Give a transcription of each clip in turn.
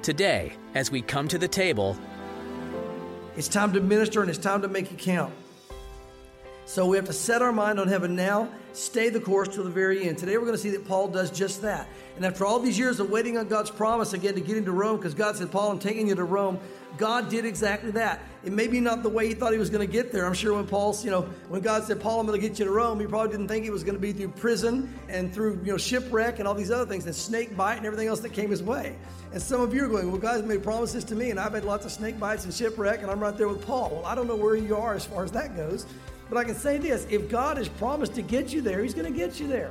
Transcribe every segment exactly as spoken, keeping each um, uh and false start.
Today, as we come to the table, it's time to minister and it's time to make it count. So we have to set our mind on heaven now, stay the course till the very end. Today we're going to see that Paul does just that. And after all these years of waiting on God's promise again to get into Rome, because God said, Paul, I'm taking you to Rome, God did exactly that. It may be not the way he thought he was going to get there. I'm sure when Paul's, you know, when God said, Paul, I'm going to get you to Rome, he probably didn't think it was going to be through prison and through, you know, shipwreck and all these other things, and snake bite and everything else that came his way. And some of you are going, well, God's made promises to me, and I've had lots of snake bites and shipwreck, and I'm right there with Paul. Well, I don't know where you are as far as that goes. But I can say this, if God has promised to get you there, he's going to get you there.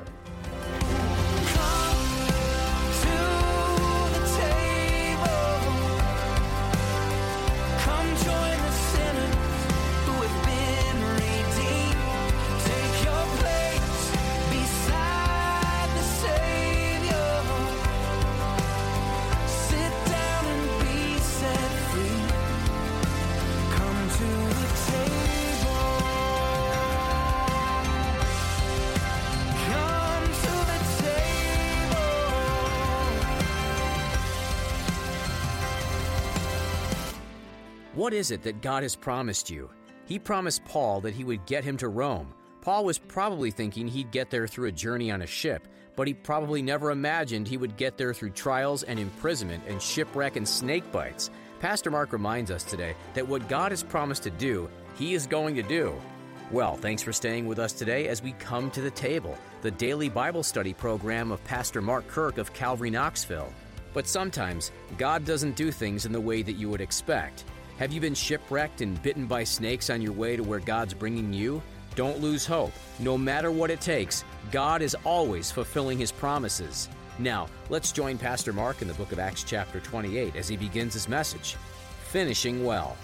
what is it that God has promised you? He promised Paul that he would get him to Rome. Paul was probably thinking he'd get there through a journey on a ship, but he probably never imagined he would get there through trials and imprisonment and shipwreck and snake bites. Pastor Mark reminds us today that what God has promised to do, he is going to do. Well, thanks for staying with us today as we come to the table, the daily Bible study program of Pastor Mark Kirk of Calvary Knoxville. But sometimes, God doesn't do things in the way that you would expect. Have you been shipwrecked and bitten by snakes on your way to where God's bringing you? Don't lose hope. No matter what it takes, God is always fulfilling His promises. Now, let's join Pastor Mark in the book of Acts chapter twenty-eight as he begins his message, Finishing Well.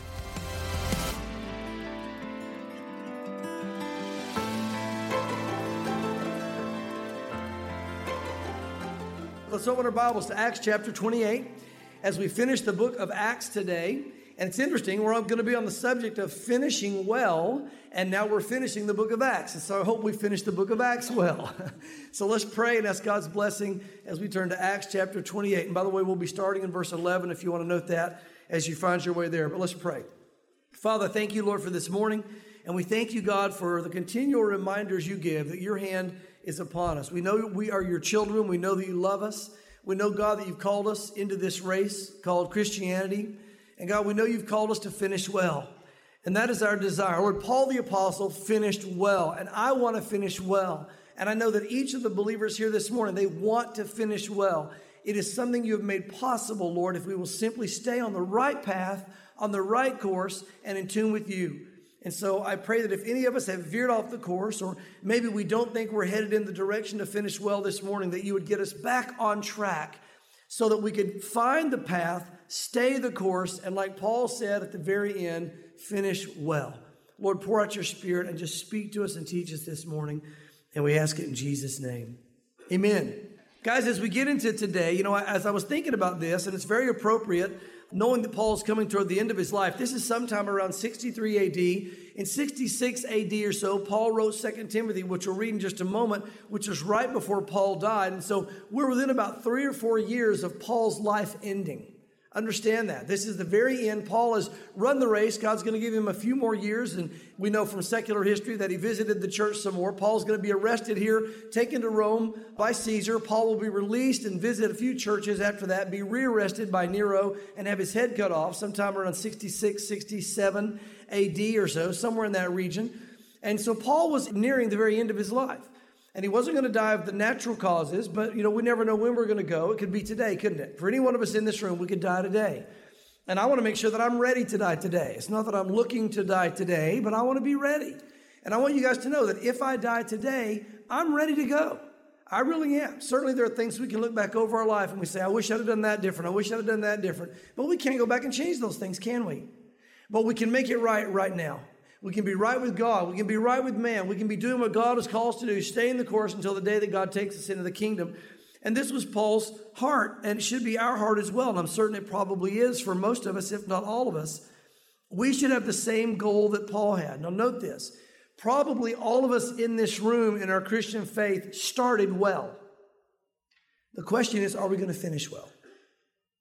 Let's open our Bibles to Acts chapter twenty-eight as we finish the book of Acts today. And it's interesting, we're going to be on the subject of finishing well, and now we're finishing the book of Acts. And so I hope we finish the book of Acts well. So let's pray and ask God's blessing as we turn to Acts chapter twenty-eight. And by the way, we'll be starting in verse eleven if you want to note that as you find your way there. But let's pray. Father, thank you, Lord, for this morning. And we thank you, God, for the continual reminders you give that your hand is upon us. We know we are your children. We know that you love us. We know, God, that you've called us into this race called Christianity. And God, we know you've called us to finish well. And that is our desire. Lord, Paul the Apostle finished well. And I want to finish well. And I know that each of the believers here this morning, they want to finish well. It is something you have made possible, Lord, if we will simply stay on the right path, on the right course, and in tune with you. And so I pray that if any of us have veered off the course, or maybe we don't think we're headed in the direction to finish well this morning, that you would get us back on track so that we could find the path, stay the course, and like Paul said at the very end, finish well. Lord, pour out your Spirit and just speak to us and teach us this morning. And we ask it in Jesus' name. Amen. Guys, as we get into today, you know, as I was thinking about this, and it's very appropriate, knowing that Paul's coming toward the end of his life. This is sometime around sixty-three A D. In sixty-six A D or so, Paul wrote Second Timothy, which we'll read in just a moment, which was right before Paul died. And so we're within about three or four years of Paul's life ending. Understand that. This is the very end. Paul has run the race. God's going to give him a few more years. And we know from secular history that he visited the church some more. Paul's going to be arrested here, taken to Rome by Caesar. Paul will be released and visit a few churches after that, be rearrested by Nero and have his head cut off sometime around sixty-six, sixty-seven A D or so, somewhere in that region. And so Paul was nearing the very end of his life. And he wasn't going to die of the natural causes, but, you know, we never know when we're going to go. It could be today, couldn't it? For any one of us in this room, we could die today. And I want to make sure that I'm ready to die today. It's not that I'm looking to die today, but I want to be ready. And I want you guys to know that if I die today, I'm ready to go. I really am. Certainly there are things we can look back over our life and we say, I wish I'd have done that different. I wish I'd have done that different. But we can't go back and change those things, can we? But we can make it right right now. We can be right with God. We can be right with man. We can be doing what God has called us to do, stay in the course until the day that God takes us into the kingdom. And this was Paul's heart, and it should be our heart as well. And I'm certain it probably is for most of us, if not all of us. We should have the same goal that Paul had. Now note this. Probably all of us in this room in our Christian faith started well. The question is, are we going to finish well?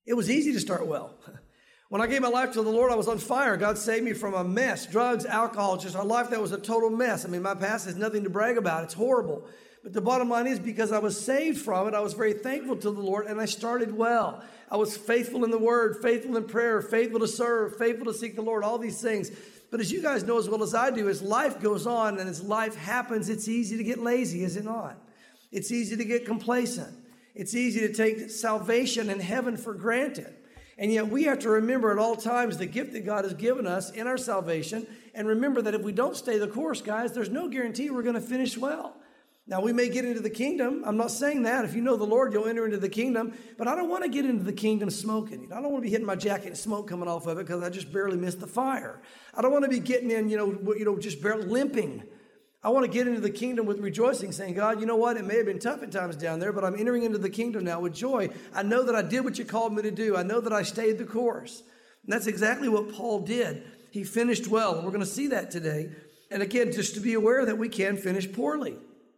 It was easy to start well. When I gave my life to the Lord, I was on fire. God saved me from a mess, drugs, alcohol, just a life that was a total mess. I mean, my past is nothing to brag about. It's horrible. But the bottom line is, because I was saved from it, I was very thankful to the Lord, and I started well. I was faithful in the Word, faithful in prayer, faithful to serve, faithful to seek the Lord, all these things. But as you guys know as well as I do, as life goes on and as life happens, it's easy to get lazy, is it not? It's easy to get complacent. It's easy to take salvation and heaven for granted. And yet we have to remember at all times the gift that God has given us in our salvation, and remember that if we don't stay the course, guys, there's no guarantee we're going to finish well. Now, we may get into the kingdom. I'm not saying that. If you know the Lord, you'll enter into the kingdom. But I don't want to get into the kingdom smoking. I don't want to be hitting my jacket and smoke coming off of it because I just barely missed the fire. I don't want to be getting in, you know, you know, just barely limping. I want to get into the kingdom with rejoicing, saying, God, you know what? It may have been tough at times down there, but I'm entering into the kingdom now with joy. I know that I did what you called me to do. I know that I stayed the course. And that's exactly what Paul did. He finished well. And we're going to see that today. And again, just to be aware that we can finish poorly,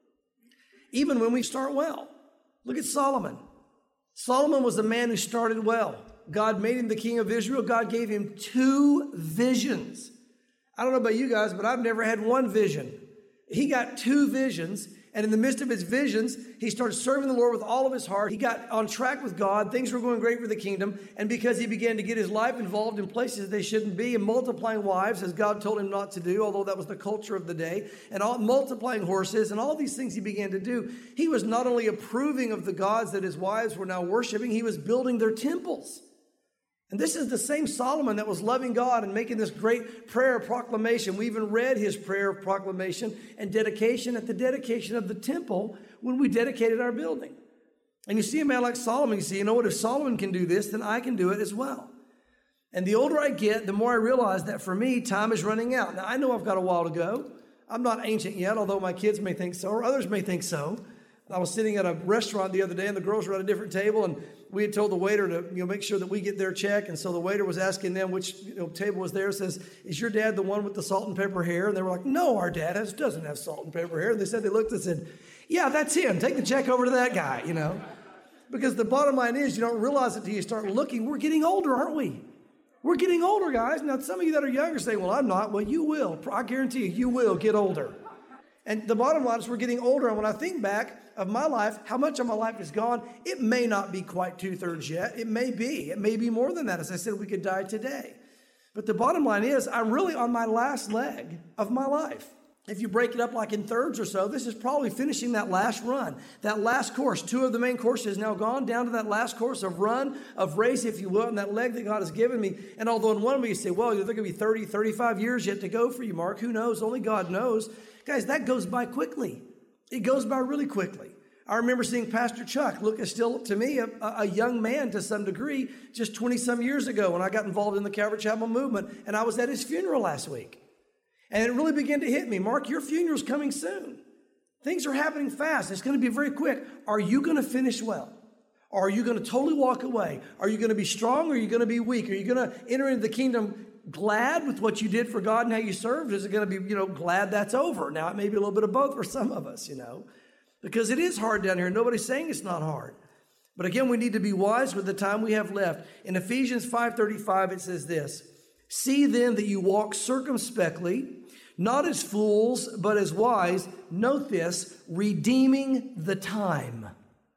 even when we start well. Look at Solomon. Solomon was a man who started well. God made him the king of Israel. God gave him two visions. I don't know about you guys, but I've never had one vision. He got two visions, and in the midst of his visions, he started serving the Lord with all of his heart. He got on track with God. Things were going great for the kingdom, and because he began to get his life involved in places they shouldn't be, and multiplying wives, as God told him not to do, although that was the culture of the day, and all, multiplying horses, and all these things he began to do, he was not only approving of the gods that his wives were now worshiping, he was building their temples. And this is the same Solomon that was loving God and making this great prayer of proclamation. We even read his prayer of proclamation and dedication at the dedication of the temple when we dedicated our building. And you see a man like Solomon, you see, you know what, if Solomon can do this, then I can do it as well. And the older I get, the more I realize that for me, time is running out. Now, I know I've got a while to go. I'm not ancient yet, although my kids may think so, or others may think so. I was sitting at a restaurant the other day, and the girls were at a different table, and we had told the waiter to, you know, make sure that we get their check. And so the waiter was asking them which, you know, table was there. Says, "Is your dad the one with the salt and pepper hair?" And they were like, "No, our dad has, doesn't have salt and pepper hair." And they said, they looked and said, "Yeah, that's him. Take the check over to that guy," you know. Because the bottom line is, you don't realize it until you start looking. We're getting older, aren't we? We're getting older, guys. Now, some of you that are younger say, "Well, I'm not." Well, you will. I guarantee you, you will get older. And the bottom line is we're getting older. And when I think back of my life, how much of my life is gone, it may not be quite two-thirds yet. It may be. It may be more than that. As I said, we could die today. But the bottom line is I'm really on my last leg of my life. If you break it up like in thirds or so, this is probably finishing that last run, that last course. Two of the main courses now gone, down to that last course of run, of race, if you will, and that leg that God has given me. And although in one way you say, well, there going to be thirty, thirty-five years yet to go for you, Mark. Who knows? Only God knows. Guys, that goes by quickly. It goes by really quickly. I remember seeing Pastor Chuck look as still, to me, a, a young man to some degree, just twenty-some years ago when I got involved in the Calvary Chapel movement, and I was at his funeral last week. And it really began to hit me. Mark, your funeral's coming soon. Things are happening fast. It's going to be very quick. Are you going to finish well? Or are you going to totally walk away? Are you going to be strong or are you going to be weak? Are you going to enter into the kingdom glad with what you did for God and how you served? Is it going to be, you know, glad that's over? Now, it may be a little bit of both for some of us, you know, because it is hard down here. Nobody's saying it's not hard. But again, we need to be wise with the time we have left. In Ephesians five thirty-five, it says this, "See then that you walk circumspectly, not as fools, but as wise." Note this, redeeming the time.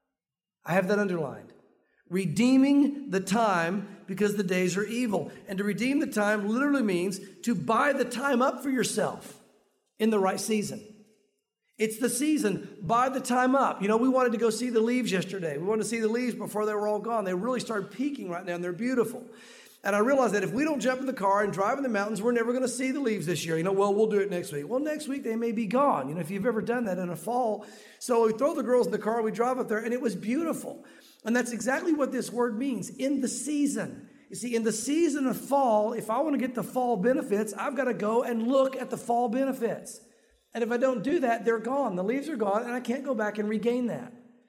I have that underlined. Redeeming the time because the days are evil. And to redeem the time literally means to buy the time up for yourself in the right season. It's the season, buy the time up. You know, we wanted to go see the leaves yesterday. We wanted to see the leaves before they were all gone. They really started peaking right now, and they're beautiful. And I realized that if we don't jump in the car and drive in the mountains, we're never going to see the leaves this year. You know, well, we'll do it next week. Well, next week they may be gone. You know, if you've ever done that in a fall. So we throw the girls in the car, we drive up there, and it was beautiful. And that's exactly what this word means, in the season. You see, in the season of fall, if I want to get the fall benefits, I've got to go and look at the fall benefits. And if I don't do that, they're gone. The leaves are gone, and I can't go back and regain that.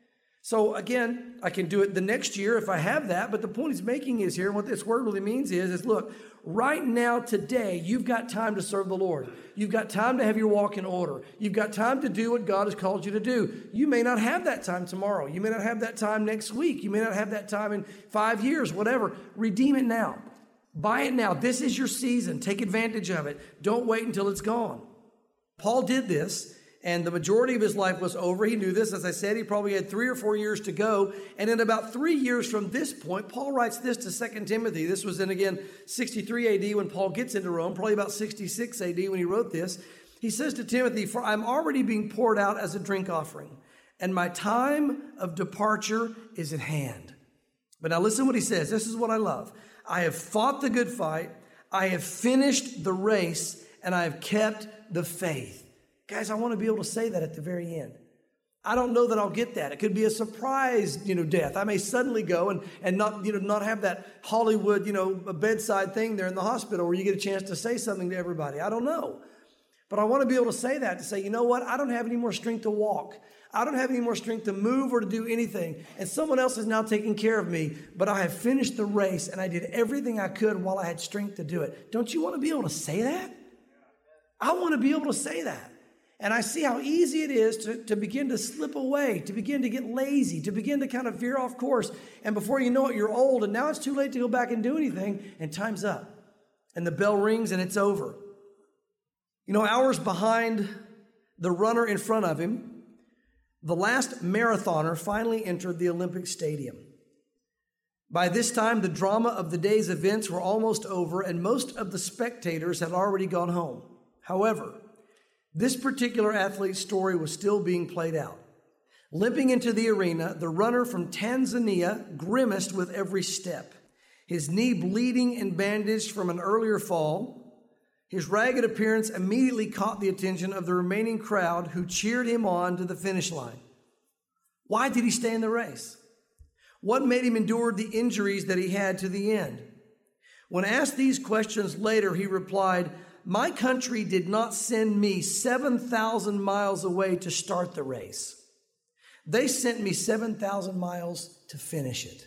So again, I can do it the next year if I have that, but the point he's making is here, and what this word really means is, is look, right now, today, you've got time to serve the Lord. You've got time to have your walk in order. You've got time to do what God has called you to do. You may not have that time tomorrow. You may not have that time next week. You may not have that time in five years, whatever. Redeem it now. Buy it now. This is your season. Take advantage of it. Don't wait until it's gone. Paul did this, and the majority of his life was over. He knew this. As I said, he probably had three or four years to go. And in about three years from this point, Paul writes this to Second Timothy. This was in, again, sixty-three A D when Paul gets into Rome, probably about sixty-six A D when he wrote this. He says to Timothy, "For I'm already being poured out as a drink offering, and my time of departure is at hand." But now listen to what he says. This is what I love. "I have fought the good fight. I have finished the race, and I have kept the faith." Guys, I want to be able to say that at the very end. I don't know that I'll get that. It could be a surprise, you know, death. I may suddenly go and, and not, you know, not have that Hollywood, you know, bedside thing there in the hospital where you get a chance to say something to everybody. I don't know. But I want to be able to say that, to say, you know what? I don't have any more strength to walk. I don't have any more strength to move or to do anything. And someone else is now taking care of me, but I have finished the race and I did everything I could while I had strength to do it. Don't you want to be able to say that? I want to be able to say that. And I see how easy it is to, to begin to slip away, to begin to get lazy, to begin to kind of veer off course. And before you know it, you're old, and now it's too late to go back and do anything, and time's up. And the bell rings, and it's over. You know, hours behind the runner in front of him, the last marathoner finally entered the Olympic Stadium. By this time, the drama of the day's events were almost over, and most of the spectators had already gone home. However, this particular athlete's story was still being played out. Limping into the arena, the runner from Tanzania grimaced with every step, his knee bleeding and bandaged from an earlier fall. His ragged appearance immediately caught the attention of the remaining crowd, who cheered him on to the finish line. Why did he stay in the race? What made him endure the injuries that he had to the end? When asked these questions later, he replied, "My country did not send me seven thousand miles away to start the race. They sent me seven thousand miles to finish it."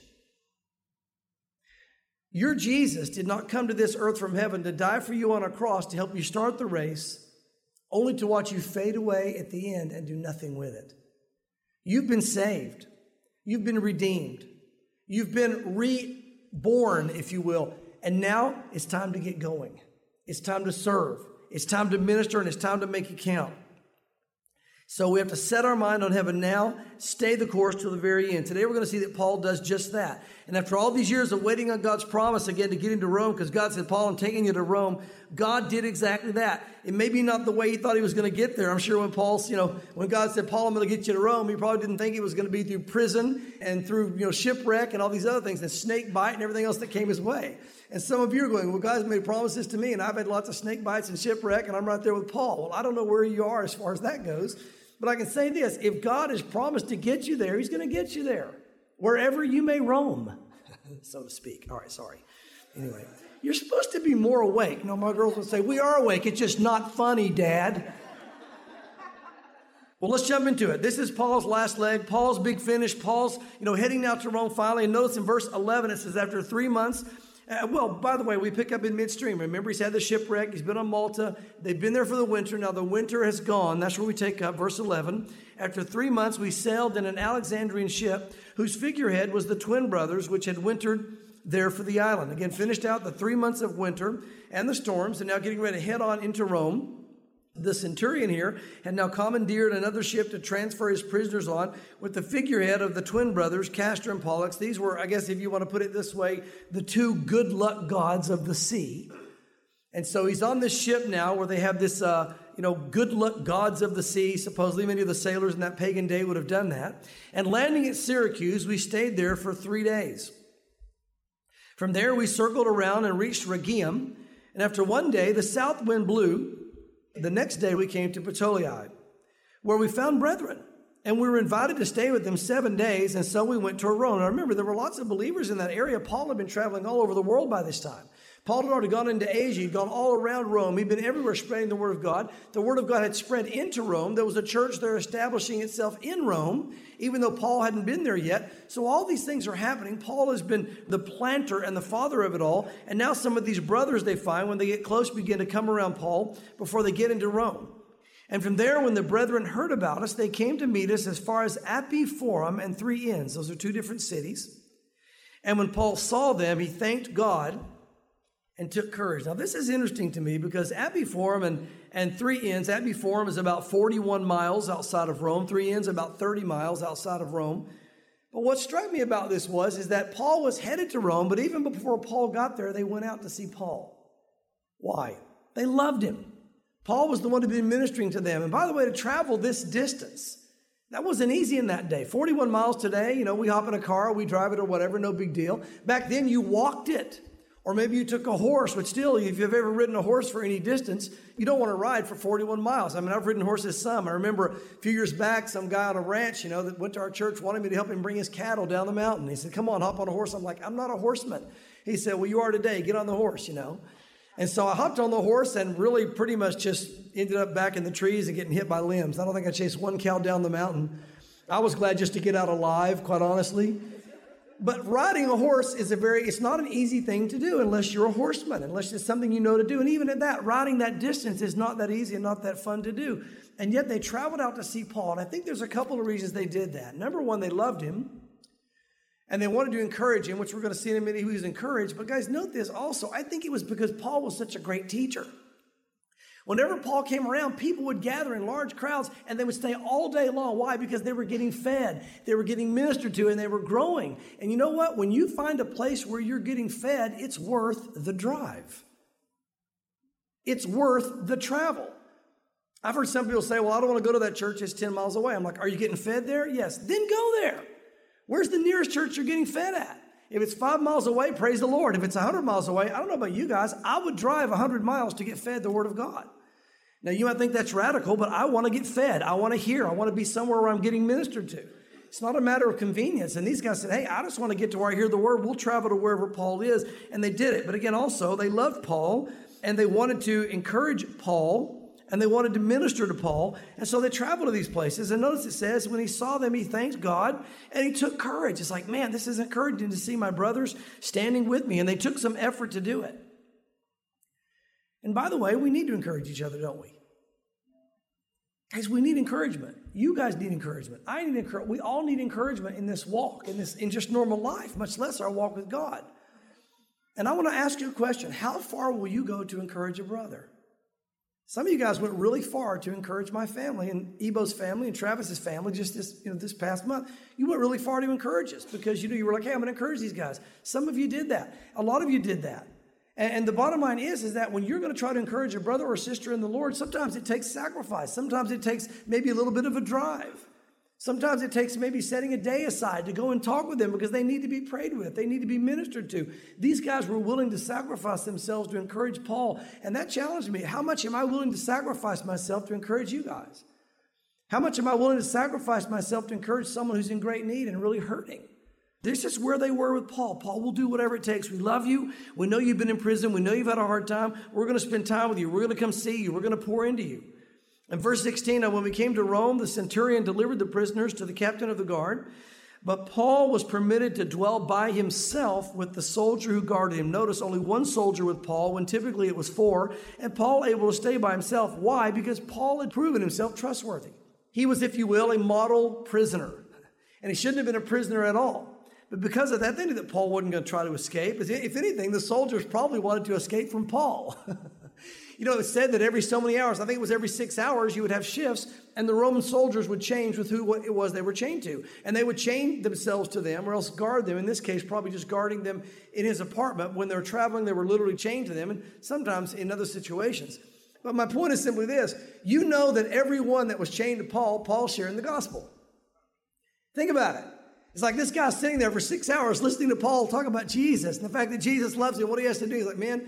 Your Jesus did not come to this earth from heaven to die for you on a cross to help you start the race, only to watch you fade away at the end and do nothing with it. You've been saved. You've been redeemed. You've been reborn, if you will. And now it's time to get going. It's time to serve. It's time to minister, and it's time to make it count. So we have to set our mind on heaven now, stay the course till the very end. Today we're going to see that Paul does just that. And after all these years of waiting on God's promise again to get into Rome, because God said, "Paul, I'm taking you to Rome," God did exactly that. It may be not the way he thought he was going to get there. I'm sure when Paul's, you know, when God said, "Paul, I'm going to get you to Rome," he probably didn't think it was going to be through prison and through, you know, shipwreck and all these other things, and snake bite and everything else that came his way. And some of you are going, "Well, God's made promises to me, and I've had lots of snake bites and shipwreck, and I'm right there with Paul." Well, I don't know where you are as far as that goes, but I can say this: if God has promised to get you there, he's going to get you there, wherever you may roam, so to speak. All right, sorry. Anyway, you're supposed to be more awake. You know, my girls would say, "We are awake. It's just not funny, Dad." Well, let's jump into it. This is Paul's last leg, Paul's big finish. Paul's, you know, heading out to Rome finally. And notice in verse eleven, it says, after three months, Uh, well, by the way, we pick up in midstream. Remember, he's had the shipwreck. He's been on Malta. They've been there for the winter. Now the winter has gone. That's where we take up, verse eleven. After three months, we sailed in an Alexandrian ship whose figurehead was the twin brothers, which had wintered there for the island. Again, finished out the three months of winter and the storms, and now getting ready to head on into Rome. The centurion here had now commandeered another ship to transfer his prisoners on with the figurehead of the twin brothers, Castor and Pollux. These were, I guess if you want to put it this way, the two good luck gods of the sea. And so he's on this ship now where they have this, uh, you know, good luck gods of the sea. Supposedly many of the sailors in that pagan day would have done that. And landing at Syracuse, we stayed there for three days. From there, we circled around and reached Rhegium. And after one day, the south wind blew. The next day we came to Puteoli, where we found brethren And we were invited to stay with them seven days, and so we went to Rome. Now remember, there were lots of believers in that area. Paul had been traveling all over the world by this time. Paul had already gone into Asia. He'd gone all around Rome. He'd been everywhere spreading the word of God. The word of God had spread into Rome. There was a church there establishing itself in Rome, even though Paul hadn't been there yet. So all these things are happening. Paul has been the planter and the father of it all. And now some of these brothers they find, when they get close, begin to come around Paul before they get into Rome. And from there, when the brethren heard about us, they came to meet us as far as Appii Forum and Three Inns. Those are two different cities. And when Paul saw them, he thanked God and took courage. Now, this is interesting to me because Appii Forum and, and Three Inns, Appii Forum is about forty-one miles outside of Rome. Three Inns about thirty miles outside of Rome. But what struck me about this was is that Paul was headed to Rome, but even before Paul got there, they went out to see Paul. Why? They loved him. Paul was the one who had been ministering to them. And by the way, to travel this distance, that wasn't easy in that day. forty-one miles today, you know, we hop in a car, we drive it or whatever, no big deal. Back then, you walked it. Or maybe you took a horse, but still, if you've ever ridden a horse for any distance, you don't want to ride for forty-one miles. I mean, I've ridden horses some. I remember a few years back, some guy on a ranch, you know, that went to our church, wanted me to help him bring his cattle down the mountain. He said, come on, hop on a horse. I'm like, I'm not a horseman. He said, well, you are today. Get on the horse, you know. And so I hopped on the horse and really pretty much just ended up back in the trees and getting hit by limbs. I don't think I chased one cow down the mountain. I was glad just to get out alive, quite honestly. But riding a horse is a very, it's not an easy thing to do unless you're a horseman, unless it's something you know to do. And even at that, riding that distance is not that easy and not that fun to do. And yet they traveled out to see Paul. And I think there's a couple of reasons they did that. Number one, they loved him. And they wanted to encourage him, which we're going to see in a minute. He was encouraged. But guys, note this also. I think it was because Paul was such a great teacher. Whenever Paul came around, people would gather in large crowds and they would stay all day long. Why? Because they were getting fed. They were getting ministered to and they were growing. And you know what? When you find a place where you're getting fed, it's worth the drive. It's worth the travel. I've heard some people say, well, I don't want to go to that church. It's ten miles away. I'm like, are you getting fed there? Yes. Then go there. Where's the nearest church you're getting fed at? If it's five miles away, praise the Lord. If it's one hundred miles away, I don't know about you guys, I would drive one hundred miles to get fed the Word of God. Now, you might think that's radical, but I want to get fed. I want to hear. I want to be somewhere where I'm getting ministered to. It's not a matter of convenience. And these guys said, hey, I just want to get to where I hear the Word. We'll travel to wherever Paul is. And they did it. But again, also, they loved Paul, and they wanted to encourage Paul, and they wanted to minister to Paul. And so they traveled to these places. And notice it says, when he saw them, he thanked God and he took courage. It's like, man, this is encouraging to see my brothers standing with me. And they took some effort to do it. And by the way, we need to encourage each other, don't we? Guys, we need encouragement. You guys need encouragement. I need encouragement. We all need encouragement in this walk, in this, in just normal life, much less our walk with God. And I want to ask you a question. How far will you go to encourage a brother? Some of you guys went really far to encourage my family and Ebo's family and Travis's family just this, you know, this past month. You went really far to encourage us because you know you were like, hey, I'm going to encourage these guys. Some of you did that. A lot of you did that. And, and the bottom line is, is that when you're going to try to encourage a brother or sister in the Lord, sometimes it takes sacrifice. Sometimes it takes maybe a little bit of a drive. Sometimes it takes maybe setting a day aside to go and talk with them because they need to be prayed with. They need to be ministered to. These guys were willing to sacrifice themselves to encourage Paul. And that challenged me. How much am I willing to sacrifice myself to encourage you guys? How much am I willing to sacrifice myself to encourage someone who's in great need and really hurting? This is where they were with Paul. Paul will do whatever it takes. We love you. We know you've been in prison. We know you've had a hard time. We're going to spend time with you. We're going to come see you. We're going to pour into you. In verse sixteen, when we came to Rome, the centurion delivered the prisoners to the captain of the guard, but Paul was permitted to dwell by himself with the soldier who guarded him. Notice only one soldier with Paul, when typically it was four, and Paul able to stay by himself. Why? Because Paul had proven himself trustworthy. He was, if you will, a model prisoner, and he shouldn't have been a prisoner at all. But because of that, they knew that Paul wasn't going to try to escape. If anything, the soldiers probably wanted to escape from Paul. You know, it said that every so many hours, I think it was every six hours, you would have shifts, and the Roman soldiers would change with who what it was they were chained to. And they would chain themselves to them or else guard them. In this case, probably just guarding them in his apartment. When they were traveling, they were literally chained to them, and sometimes in other situations. But my point is simply this. You know that everyone that was chained to Paul, Paul shared in the gospel. Think about it. It's like this guy's sitting there for six hours listening to Paul talk about Jesus and the fact that Jesus loves him. What he has to do, he's like, man,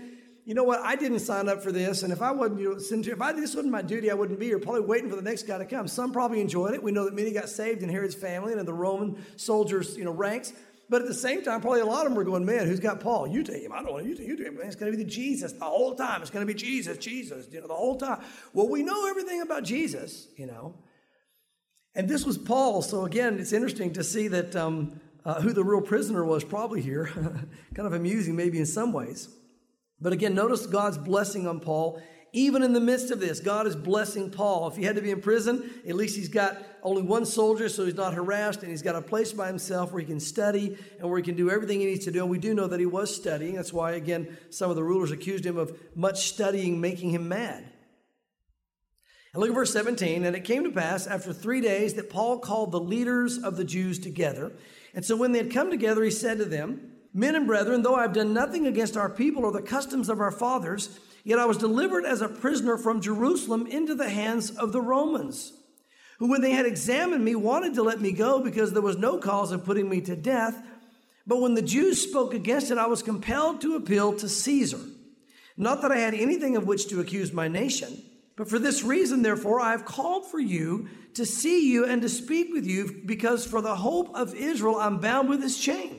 you know what, I didn't sign up for this, and if I wasn't, you know, if I, this wasn't my duty, I wouldn't be here, probably waiting for the next guy to come. Some probably enjoyed it. We know that many got saved in Herod's family and in the Roman soldiers, you know, ranks. But at the same time, probably a lot of them were going, man, who's got Paul? You take him. I don't want you to. You take him. Man, it's going to be the Jesus the whole time. It's going to be Jesus, Jesus, you know, the whole time. Well, we know everything about Jesus, you know. And this was Paul. So again, it's interesting to see that um, uh, who the real prisoner was probably here. Kind of amusing maybe in some ways. But again, notice God's blessing on Paul. Even in the midst of this, God is blessing Paul. If he had to be in prison, at least he's got only one soldier, so he's not harassed, and he's got a place by himself where he can study and where he can do everything he needs to do. And we do know that he was studying. That's why, again, some of the rulers accused him of much studying, making him mad. And look at verse seventeen. And it came to pass after three days that Paul called the leaders of the Jews together. And so when they had come together, he said to them, Men and brethren, though I have done nothing against our people or the customs of our fathers, yet I was delivered as a prisoner from Jerusalem into the hands of the Romans, who when they had examined me wanted to let me go because there was no cause of putting me to death. But when the Jews spoke against it, I was compelled to appeal to Caesar. Not that I had anything of which to accuse my nation, but for this reason, therefore, I have called for you to see you and to speak with you, because for the hope of Israel I'm bound with this chain.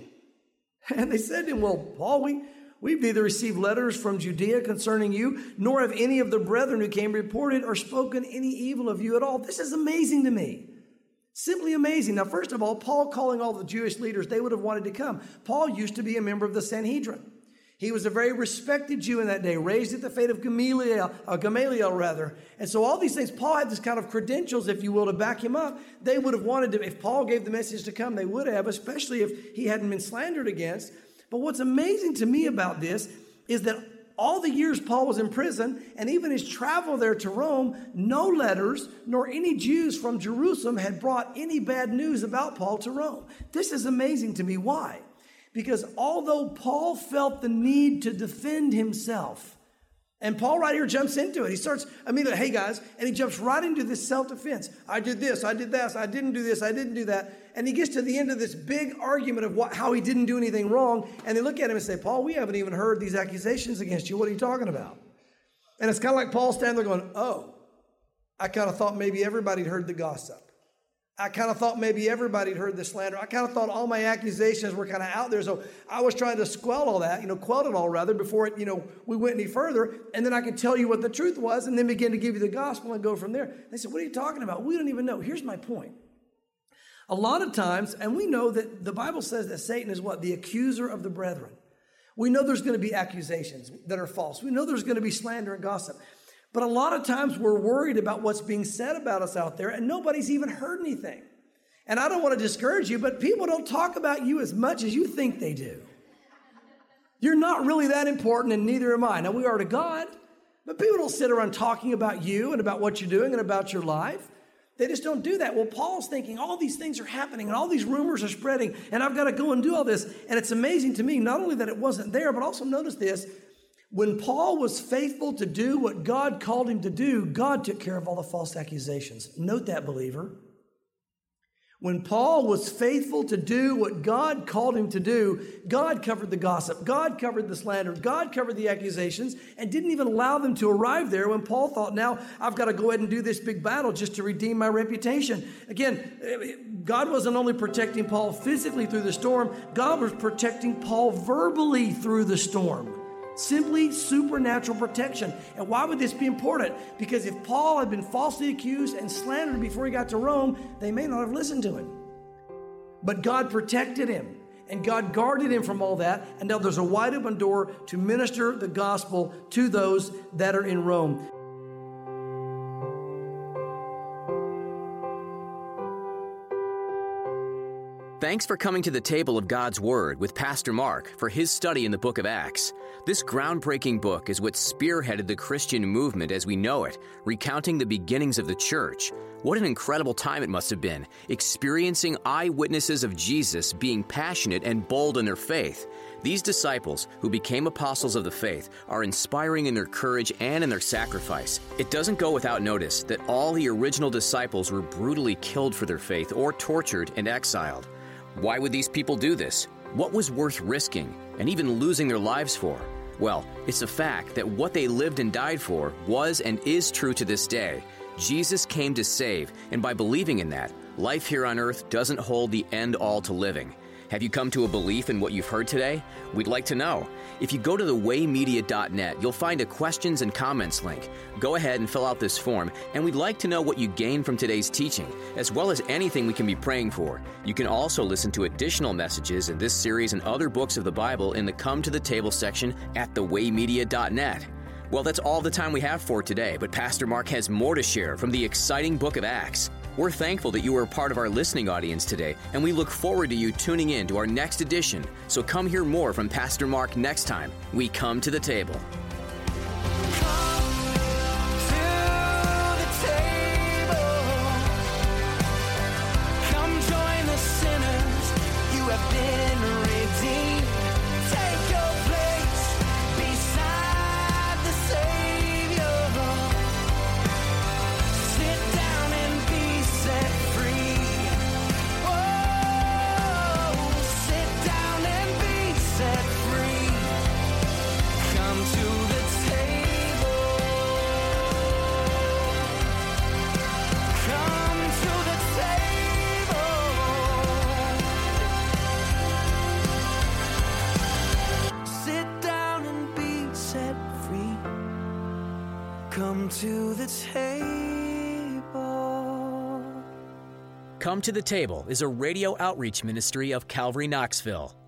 And they said to him, well, Paul, we, we've neither received letters from Judea concerning you, nor have any of the brethren who came reported or spoken any evil of you at all. This is amazing to me. Simply amazing. Now, first of all, Paul calling all the Jewish leaders, they would have wanted to come. Paul used to be a member of the Sanhedrin. He was a very respected Jew in that day, raised at the feet of Gamaliel, uh, Gamaliel rather. And so all these things, Paul had this kind of credentials, if you will, to back him up. They would have wanted to, if Paul gave the message to come, they would have, especially if he hadn't been slandered against. But what's amazing to me about this is that all the years Paul was in prison, and even his travel there to Rome, no letters nor any Jews from Jerusalem had brought any bad news about Paul to Rome. This is amazing to me. Why? Because although Paul felt the need to defend himself, and Paul right here jumps into it. He starts immediately, hey guys, and he jumps right into this self-defense. I did this, I did that, I didn't do this, I didn't do that. And he gets to the end of this big argument of what, how he didn't do anything wrong. And they look at him and say, Paul, we haven't even heard these accusations against you. What are you talking about? And it's kind of like Paul standing there going, oh, I kind of thought maybe everybody had heard the gossip. I kind of thought maybe everybody had heard the slander. I kind of thought all my accusations were kind of out there. So I was trying to squelch all that, you know, quell it all rather before it, you know, we went any further. And then I could tell you what the truth was and then begin to give you the gospel and go from there. They said, what are you talking about? We don't even know. Here's my point. A lot of times, and we know that the Bible says that Satan is what? The accuser of the brethren. We know there's going to be accusations that are false. We know there's going to be slander and gossip. But a lot of times we're worried about what's being said about us out there, and nobody's even heard anything. And I don't want to discourage you, but people don't talk about you as much as you think they do. You're not really that important, and neither am I. Now, we are to God, but people don't sit around talking about you and about what you're doing and about your life. They just don't do that. Well, Paul's thinking all these things are happening, and all these rumors are spreading, and I've got to go and do all this. And it's amazing to me, not only that it wasn't there, but also notice this. When Paul was faithful to do what God called him to do, God took care of all the false accusations. Note that, believer. When Paul was faithful to do what God called him to do, God covered the gossip, God covered the slander, God covered the accusations, and didn't even allow them to arrive there when Paul thought, now I've got to go ahead and do this big battle just to redeem my reputation. Again, God wasn't only protecting Paul physically through the storm, God was protecting Paul verbally through the storm. Simply supernatural protection. And why would this be important? Because if Paul had been falsely accused and slandered before he got to Rome, they may not have listened to him. But God protected him, and God guarded him from all that, and now there's a wide open door to minister the gospel to those that are in Rome. Thanks for coming to the table of God's Word with Pastor Mark for his study in the book of Acts. This groundbreaking book is what spearheaded the Christian movement as we know it, recounting the beginnings of the church. What an incredible time it must have been, experiencing eyewitnesses of Jesus being passionate and bold in their faith. These disciples, who became apostles of the faith, are inspiring in their courage and in their sacrifice. It doesn't go without notice that all the original disciples were brutally killed for their faith or tortured and exiled. Why would these people do this? What was worth risking and even losing their lives for? Well, it's a fact that what they lived and died for was and is true to this day. Jesus came to save, and by believing in that, life here on earth doesn't hold the end-all to living. Have you come to a belief in what you've heard today? We'd like to know. If you go to the way media dot net, you'll find a questions and comments link. Go ahead and fill out this form, and we'd like to know what you gained from today's teaching, as well as anything we can be praying for. You can also listen to additional messages in this series and other books of the Bible in the Come to the Table section at the way media dot net. Well, that's all the time we have for today, but Pastor Mark has more to share from the exciting book of Acts. We're thankful that you were a part of our listening audience today, and we look forward to you tuning in to our next edition. So come hear more from Pastor Mark next time we come to the table. Come to the table. Come to the Table is a radio outreach ministry of Calvary Knoxville.